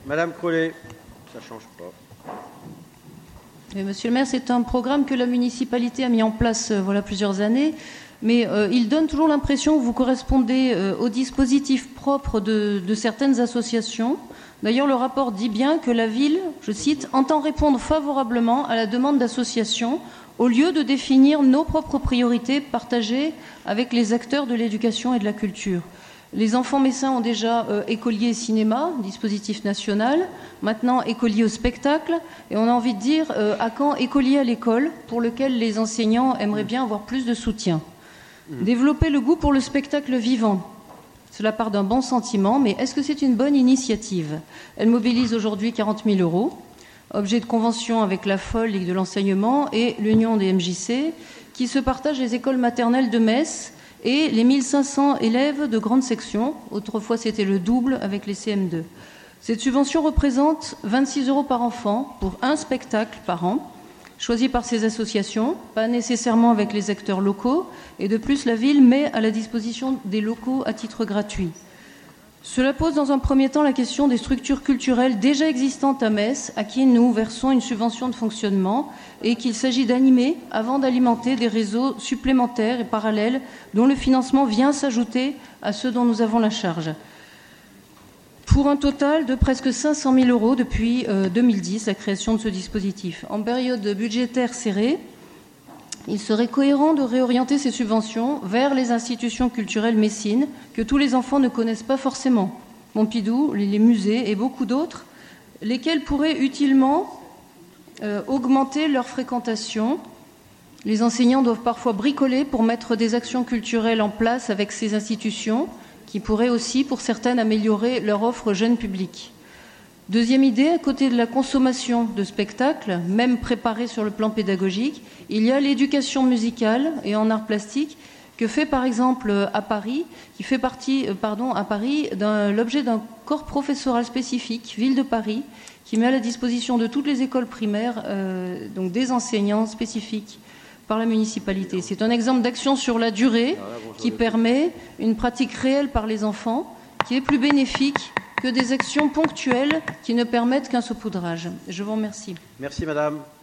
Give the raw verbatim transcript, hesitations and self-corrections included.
Madame Crollet, ça ne change pas. Et Monsieur le maire, c'est un programme que la municipalité a mis en place euh, voilà plusieurs années, mais euh, il donne toujours l'impression que vous correspondez euh, au dispositif propre de, de certaines associations. D'ailleurs, le rapport dit bien que la ville, je cite, entend répondre favorablement à la demande d'associations au lieu de définir nos propres priorités partagées avec les acteurs de l'éducation et de la culture. Les enfants messins ont déjà euh, écolier et cinéma, dispositif national, maintenant écolier au spectacle, et on a envie de dire euh, à quand écolier à l'école, pour lequel les enseignants aimeraient bien avoir plus de soutien. Mmh. Développer le goût pour le spectacle vivant, cela part d'un bon sentiment, mais est-ce que c'est une bonne initiative? Elle mobilise aujourd'hui quarante mille euros, objet de convention avec la F O L, Ligue de l'enseignement, et l'Union des M J C, qui se partagent les écoles maternelles de Metz, et les mille cinq cents élèves de grande section. Autrefois, c'était le double avec les C M deux. Cette subvention représente vingt-six euros par enfant pour un spectacle par an, choisi par ces associations, pas nécessairement avec les acteurs locaux, et de plus, la ville met à la disposition des locaux à titre gratuit. Cela pose dans un premier temps la question des structures culturelles déjà existantes à Metz, à qui nous versons une subvention de fonctionnement et qu'il s'agit d'animer avant d'alimenter des réseaux supplémentaires et parallèles dont le financement vient s'ajouter à ceux dont nous avons la charge. Pour un total de presque cinq cent mille euros depuis euh, deux mille dix, la création de ce dispositif. En période budgétaire serrée, il serait cohérent de réorienter ces subventions vers les institutions culturelles messines que tous les enfants ne connaissent pas forcément. Pompidou, les musées et beaucoup d'autres, lesquels pourraient utilement euh, augmenter leur fréquentation. Les enseignants doivent parfois bricoler pour mettre des actions culturelles en place avec ces institutions qui pourraient aussi, pour certaines, améliorer leur offre jeune public. Deuxième idée, à côté de la consommation de spectacles, même préparés sur le plan pédagogique, il y a l'éducation musicale et en arts plastiques que fait par exemple à Paris, qui fait partie, pardon, à Paris, d'un, l'objet d'un corps professoral spécifique, Ville de Paris, qui met à la disposition de toutes les écoles primaires euh, donc des enseignants spécifiques par la municipalité. C'est un exemple d'action sur la durée qui permet une pratique réelle par les enfants, qui est plus bénéfique que des actions ponctuelles qui ne permettent qu'un saupoudrage. Je vous remercie. Merci, madame.